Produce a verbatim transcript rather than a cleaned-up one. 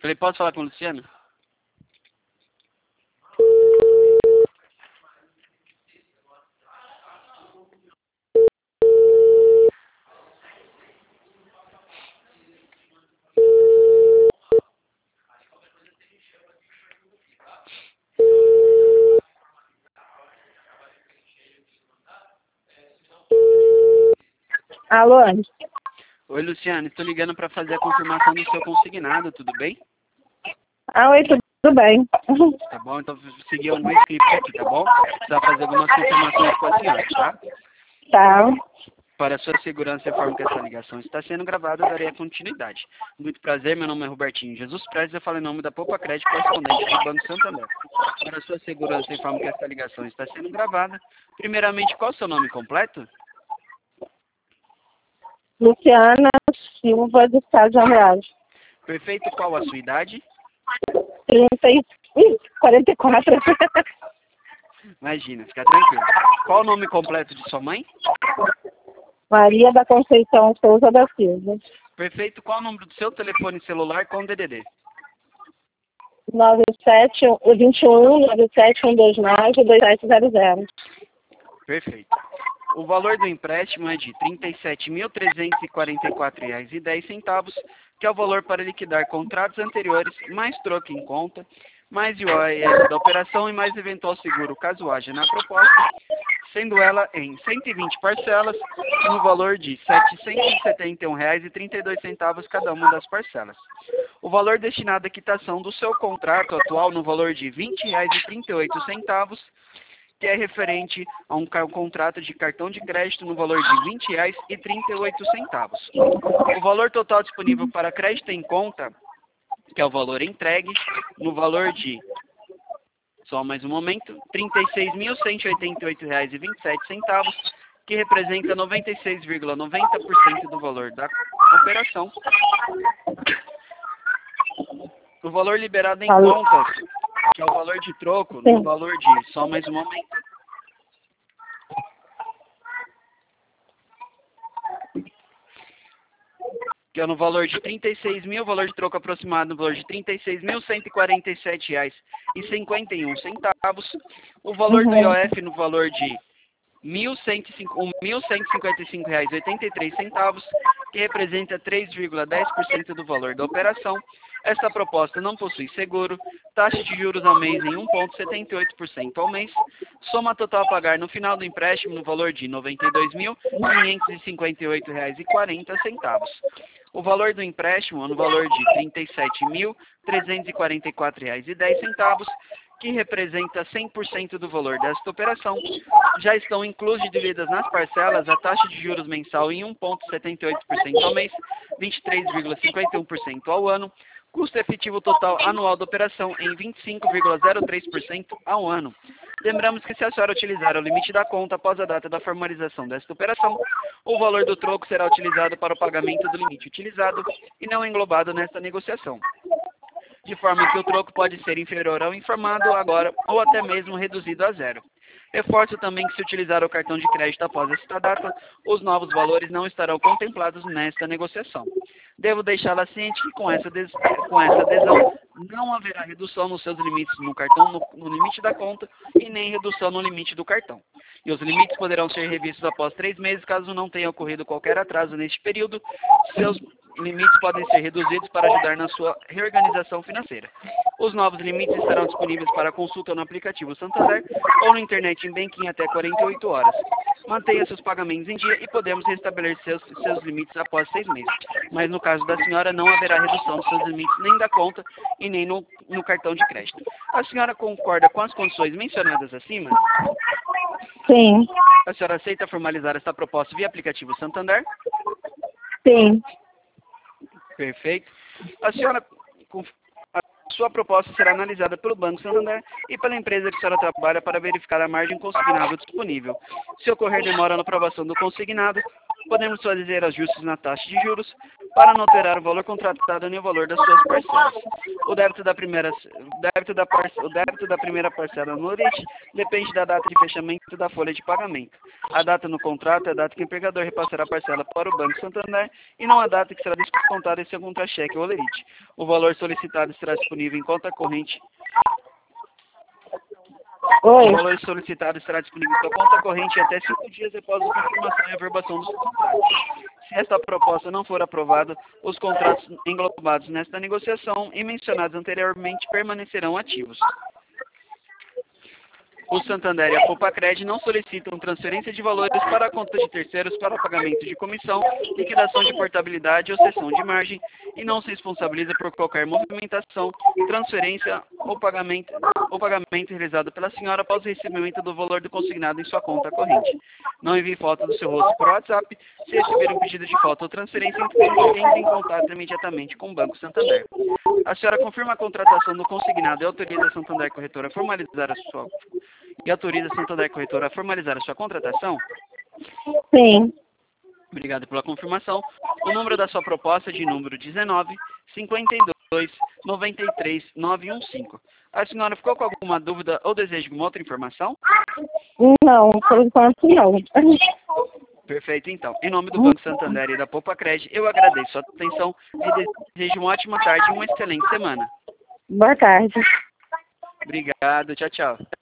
Falei, posso falar com o Luciano? Alô? Oi, Luciano, estou ligando para fazer a confirmação do seu consignado, tudo bem? Ah, oi, tudo bem. Tá bom, então vou seguir algum script aqui, tá bom? Precisa fazer algumas confirmações com a senhora, tá? Tá. Para sua segurança, informo que essa ligação está sendo gravada, eu darei continuidade. Muito prazer, meu nome é Robertinho Jesus Prestes, eu falo em nome da Poupa Crédito, correspondente do Banco Santander. Para sua segurança, informo que essa ligação está sendo gravada. Primeiramente, qual é o seu nome completo? Luciana Silva do Estado de Andrade. Perfeito, qual a sua idade? trinta e... Ih, quarenta e quatro. Imagina, fica tranquilo. Qual o nome completo de sua mãe? Maria da Conceição Souza da Silva. Perfeito, qual o número do seu telefone celular com D D D? nove sete vinte e um nove sete um dois nove dois sete zero zero. Perfeito. O valor do empréstimo é de trinta e sete mil trezentos e quarenta e quatro reais e dez centavos, que é o valor para liquidar contratos anteriores, mais troco em conta, mais I O S da operação e mais eventual seguro caso haja na proposta, sendo ela em cento e vinte parcelas, no valor de setecentos e setenta e um reais e trinta e dois centavos cada uma das parcelas. O valor destinado à quitação do seu contrato atual no valor de vinte reais e trinta e oito centavos, que é referente a um contrato de cartão de crédito no valor de vinte reais e trinta e oito centavos. O valor total disponível para crédito em conta, que é o valor entregue, no valor de, só mais um momento, trinta e seis mil cento e oitenta e oito reais e vinte e sete centavos, que representa noventa e seis vírgula noventa por cento do valor da operação. O valor liberado em Alô? contas, que é o valor de troco, Sim. no valor de, só mais um momento, que é no valor de trinta e seis mil, valor de troco aproximado no valor de trinta e seis mil cento e quarenta e sete reais e cinquenta e um centavos, o valor do I O F no valor de mil cento e cinquenta e cinco reais e oitenta e três centavos, que representa três vírgula dez por cento do valor da operação. Esta proposta não possui seguro, taxa de juros ao mês em um vírgula setenta e oito por cento ao mês, soma total a pagar no final do empréstimo no valor de noventa e dois mil quinhentos e cinquenta e oito reais e quarenta centavos. O valor do empréstimo no valor de trinta e sete mil trezentos e quarenta e quatro reais e dez centavos, que representa cem por cento do valor desta operação. Já estão inclusos devidas nas parcelas a taxa de juros mensal em um vírgula setenta e oito por cento ao mês, vinte e três vírgula cinquenta e um por cento ao ano, custo efetivo total anual da operação em vinte e cinco vírgula zero três por cento ao ano. Lembramos que se a senhora utilizar o limite da conta após a data da formalização desta operação, o valor do troco será utilizado para o pagamento do limite utilizado e não englobado nesta negociação, de forma que o troco pode ser inferior ao informado agora ou até mesmo reduzido a zero. Reforço também que se utilizar o cartão de crédito após esta data, os novos valores não estarão contemplados nesta negociação. Devo deixá-la ciente que com essa, des... com essa adesão não haverá redução nos seus limites no cartão, no... no limite da conta, e nem redução no limite do cartão. E os limites poderão ser revistos após três meses, caso não tenha ocorrido qualquer atraso neste período. Seus limites podem ser reduzidos para ajudar na sua reorganização financeira. Os novos limites estarão disponíveis para consulta no aplicativo Santander ou no Internet em Banking até quarenta e oito horas. Mantenha seus pagamentos em dia e podemos restabelecer seus, seus limites após seis meses. Mas no caso da senhora, não haverá redução dos seus limites nem da conta e nem no, no cartão de crédito. A senhora concorda com as condições mencionadas acima? Sim. A senhora aceita formalizar esta proposta via aplicativo Santander? Sim. Perfeito. A senhora, a sua proposta será analisada pelo Banco Santander e pela empresa que a senhora trabalha para verificar a margem consignado disponível. Se ocorrer demora na aprovação do consignado, podemos fazer ajustes na taxa de juros para não alterar o valor contratado nem o valor das suas parcelas. O débito da primeira, o débito da, parce, o débito da primeira parcela no Olerite depende da data de fechamento da folha de pagamento. A data no contrato é a data que o empregador repassará a parcela para o Banco Santander e não a data que será descontada em seu contra-cheque ou Olerite. O valor solicitado estará disponível em conta corrente. Oi. O valor solicitado estará disponível em sua conta corrente até cinco dias após a confirmação e averbação dos contratos. Se esta proposta não for aprovada, os contratos englobados nesta negociação e mencionados anteriormente permanecerão ativos. O Santander e a Popacred não solicitam transferência de valores para a conta de terceiros para pagamento de comissão, liquidação de portabilidade ou cessão de margem e não se responsabiliza por qualquer movimentação, transferência ou pagamento, ou pagamento realizado pela senhora após o recebimento do valor do consignado em sua conta corrente. Não envie foto do seu rosto por WhatsApp. Se receber um pedido de foto ou transferência, entre em contato imediatamente com o Banco Santander. A senhora confirma a contratação do consignado e autoriza a Santander Corretora a formalizar a sua e autoriza a Santander Corretora a formalizar a sua contratação? Sim. Obrigado pela confirmação. O número da sua proposta é de número dezenove, cinquenta e dois, noventa e três, novecentos e quinze. A senhora ficou com alguma dúvida ou deseja alguma outra informação? Não, por enquanto não. Perfeito, então. Em nome do Banco Santander e da Popacred, eu agradeço a atenção e desejo uma ótima tarde e uma excelente semana. Boa tarde. Obrigado, tchau, tchau.